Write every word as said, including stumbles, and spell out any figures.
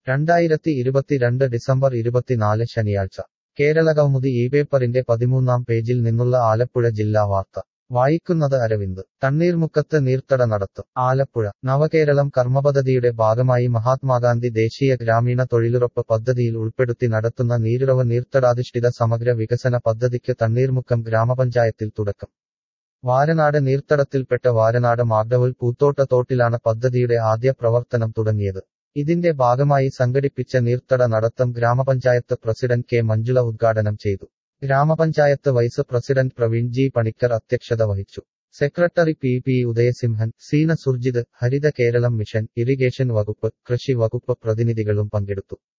രണ്ടായിരത്തി ഇരുപത്തിരണ്ട് ഡിസംബർ ഇരുപത്തിനാല് ശനിയാഴ്ച കേരളകൗമുദി ഈ പേപ്പറിന്റെ പതിമൂന്നാം പേജിൽ നിന്നുള്ള ആലപ്പുഴ ജില്ലാ വാർത്ത വായിക്കുന്നത് അരവിന്ദ്. തണ്ണീർമുക്കത്ത് നീർത്തട നടത്തും. ആലപ്പുഴ. നവകേരളം കർമ്മപദ്ധതിയുടെ ഭാഗമായി മഹാത്മാഗാന്ധി ദേശീയ ഗ്രാമീണ തൊഴിലുറപ്പ് പദ്ധതിയിൽ ഉൾപ്പെടുത്തി നടത്തുന്ന നീരുറവ് നീർത്തടാധിഷ്ഠിത സമഗ്ര വികസന പദ്ധതിക്ക് തണ്ണീർമുക്കം ഗ്രാമപഞ്ചായത്തിൽ തുടക്കം. വാരനാട് നീർത്തടത്തിൽപ്പെട്ട വാരനാട് മാഗ്ഡവുൽ പൂത്തോട്ട തോട്ടിലാണ് പദ്ധതിയുടെ ആദ്യ പ്രവർത്തനം തുടങ്ങിയത്. ഇതിന്റെ ഭാഗമായി സംഘടിപ്പിച്ച നീർത്തട നടത്തം ഗ്രാമപഞ്ചായത്ത് പ്രസിഡന്റ് കെ മഞ്ജുള ഉദ്ഘാടനം ചെയ്തു. ഗ്രാമപഞ്ചായത്ത് vice president Praveen G Panicker അധ്യക്ഷത വഹിച്ചു. Secretary P P Udayasimhan, Seena Surjith, Haritha Keralam mission, irrigation വകുപ്പ്, കൃഷി വകുപ്പ് പ്രതിനിധികളും പങ്കെടുത്തു.